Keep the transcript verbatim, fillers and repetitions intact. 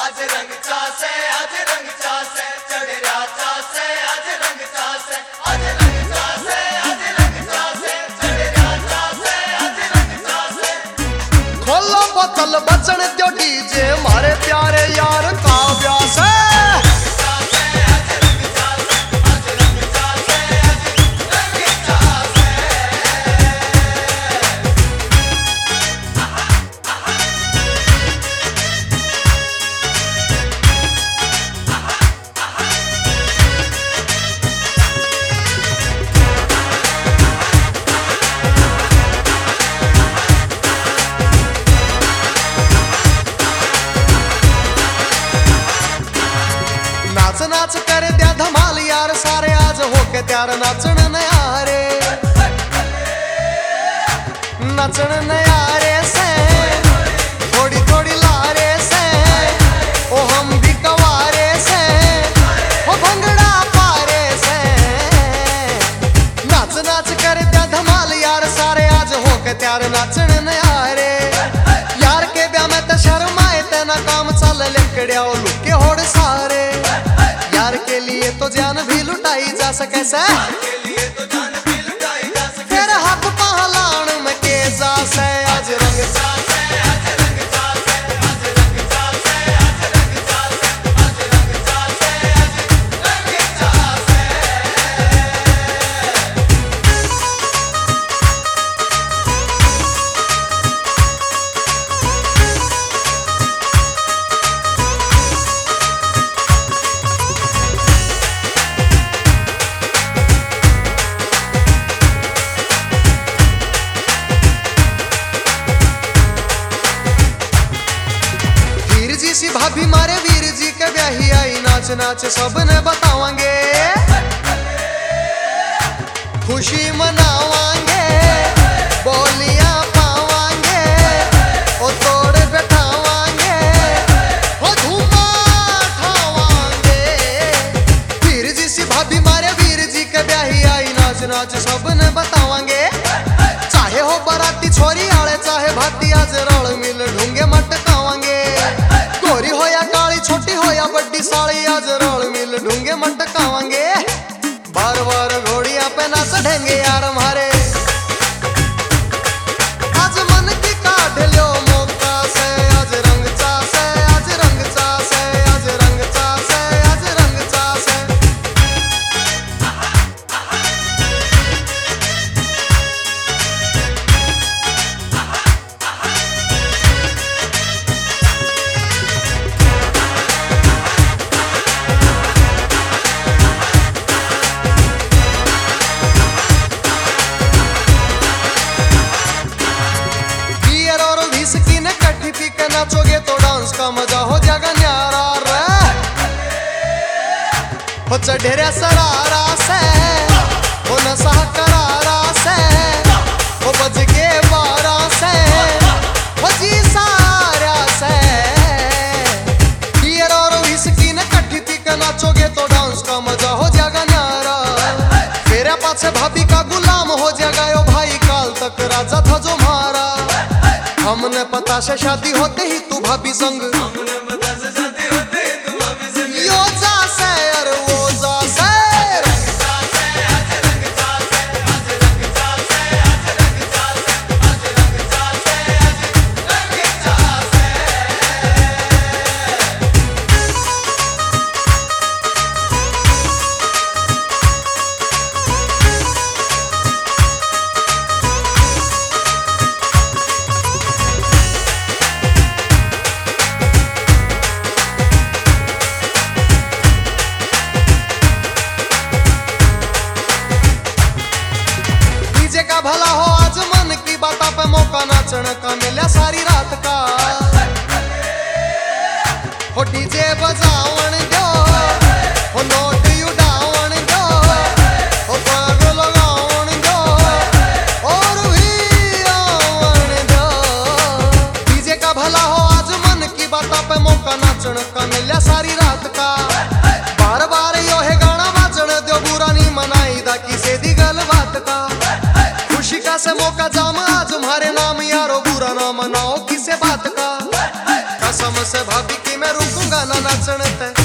आज रंग चासे आज रंग चासे चढ़िया चासे आज रंग चासे आज रंग चासे आज रंग चासे चढ़िया चासे आज रंग चासे। खोलो बोतल बचन दो डीजे मारे प्यारे यार का व्यास है। नाच नाच करे द्या धमाल यार सारे आज होके त्यार नाचण नयारे नाचण नयारे से थोड़ी थोड़ी लारे से ओ हम भी कवारे से ओ भंगड़ा पारे से। नाच नाच करे द्या धमाल यार सारे आज होके त्यार नाचण नयारे यार के ब्याह में तो शर्माए तेना काम चल लिकड़िया लुके होड़ सारे यार के लिए तो जान भी लुटाई जा सके से फिर हाथ पहलान में के जा से आज रंग चासे आज रंग चासे आज रंग चासे आज रंग चासे आज रंग चासे आज रंग चासे। सी भाभी मारे वीर जी के ब्याही आई नाच नाच सबने बतावांगे खुशी मनावांगे बोलियां पावांगे ओ तोड़ बैठावांगे ओ धूमा ठावांगे। वीर जी सी भाभी मारे वीर जी के ब्याही आई नाच नाच सबने बतावांगे चाहे हो बराती छोरी आले चाहे भाती आज रल मिल ढूंगे मटकावांगे गोरी हो या काली छोटी हो या बड्डी साली आज रल मिल ढूंगे मटकावांगे बार बार घोड़ियां पे ना चढ़ेंगे यार हमारे आज मन की काट लो मौका से आज रंग चासे आज रंग चासे आज रंग चासे आज रंग चासे। नाचोगे तो डांस का मजा हो जाएगा न्यारा रे हो चढ़ेरा सरारा से हो नशा करारा से हो बज के बारह से हो जी सारा से। बियर और विस्की ने कट्ठी पी के नाचोगे तो डांस का मजा हो जाएगा न्यारा मेरे पाछे भाभी का गुलाम हो जाएगा यो भाई काल तक राजा था जो मारा हमने पता से शादी होते ही तू भाभी संग हमने पता से शादी होते ही तू भाभी संग यो जा से और वो जा से रंग चासे आज रंग चासे आज रंग चासे आज रंग चासे आज रंग चासे आज रंग चासे। का भला हो आज मन की बात पे मौका नाचण का मिला सारी रात का हो डीजे बजावन दो हो नोट उड़ावन दो हो पग लगावन दो और भी आवन दो। डीजे का भला हो आज मन की बात पे मौका नाचण का मिला सारी रात का बार बार यो है गाना बाजण दो बुरा नहीं मनाई दा किसे दी गल बात का खुशी का से मौका जाम आज हमारे नाम यारो बुरा ना मनाओ किसे बात का कसम से भाभी की मैं रुकूंगा ना नाचने ते।